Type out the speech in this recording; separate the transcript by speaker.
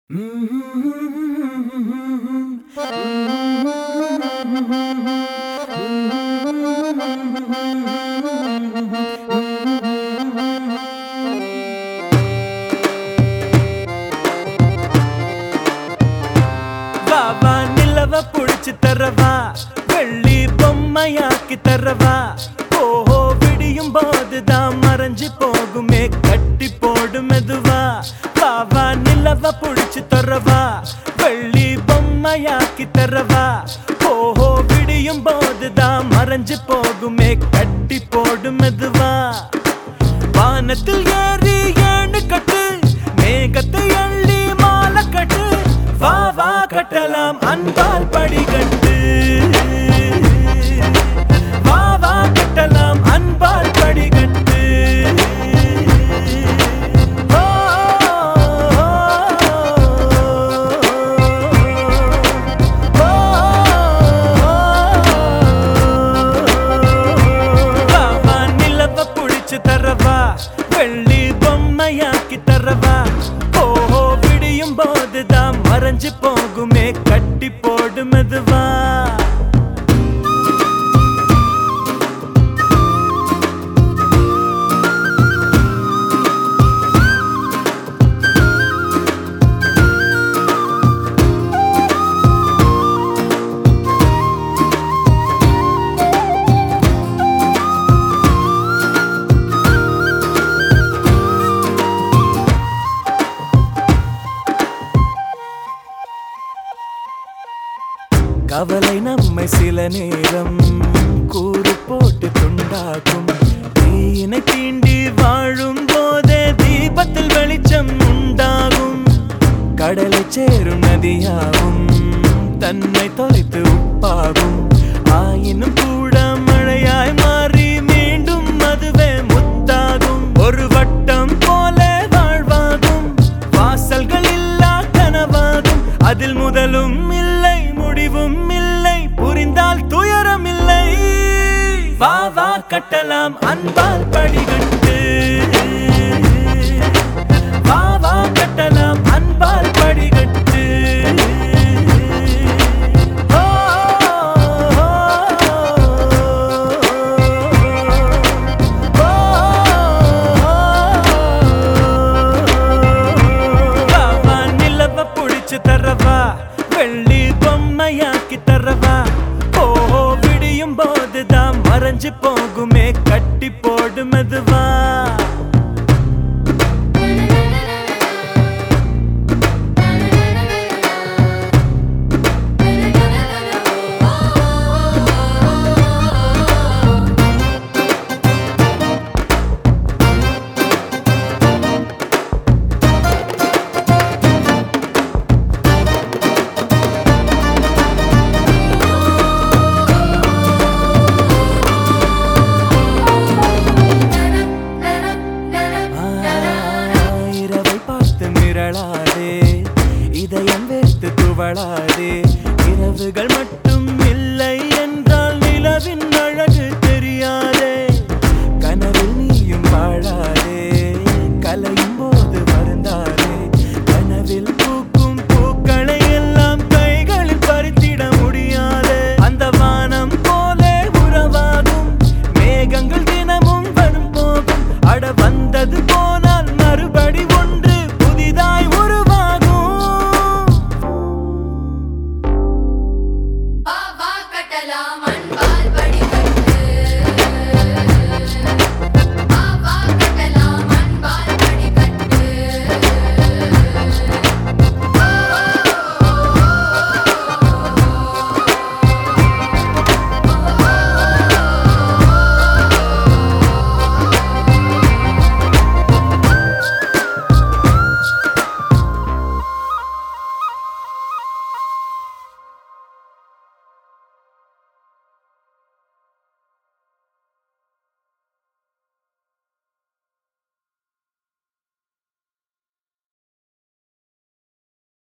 Speaker 1: வாவா நிலவ புடிச்சு தரவா, வெள்ளி பொம்மையாக்கி தரவா. ஓஹோ விடியும் போதுதான் மறைஞ்சு போகுமே, கட்டி போடு மெதுவா. வாவா நிலவ புடிச்சு தரவா, வெள்ளி பொம்மையாக்கி தரவா. ஓஹோ விடியும் போதுதான் மறைஞ்சு போகுமே, கட்டி போடு மெதுவா. வானத்தில் ஏறி ஏணு கட்டு, மேகத்தை அள்ளி மாலை கட்டு. வா வா கட்டலாம் அன்பால் படிக்கட்டு, வா வா கட்டலாம் அன்பால் படிக்கட்டு. வாவா நிலவ புடிச்சு தரவா, வெள்ளி பொம்மையாக்கி தரவா. ஓஹோ விடியும் போதுதான் மறைஞ்சு போகுமே, கட்டி போடு மெதுவா. கவலை நம்மை சில நேரம் கூறு போட்டு துண்டாகும். தீயினை தீண்டி வாழும் போதே தீபத்தில் வெளிச்சம் உண்டாகும். கடலை சேரும் நதியாகும், தன்னை தொலைத்து உப்பாகும். ஆயினும் கூட மழையாய் மாறி மீண்டும் அதுவே முத்தாகும். ஒரு வட்டம் போல வாழ்வாகும், வாசல்கள் இல்லா கனவாகும். அதில் முதலும் இல்லை முடிவும் இல்லை, புரிந்தால் துயரம் இல்லை. வா வா கட்டலாம் அன்பால் படிக்கட்டு, வா வா கட்டலாம் அன்பால் படிக்கட்டு. வாவா நிலவ புடிச்சு தரவா, வெள்ளி பொம்மையாக்கி தரவா. ஓஹோ விடியும் போதுதான் மறைஞ்சு போகுமே, கட்டி போடு மெதுவா. இதயம் வேர்த்து துவளாதே, இரவுகள் மட்டும் இல்லை என்றால் நிலவின்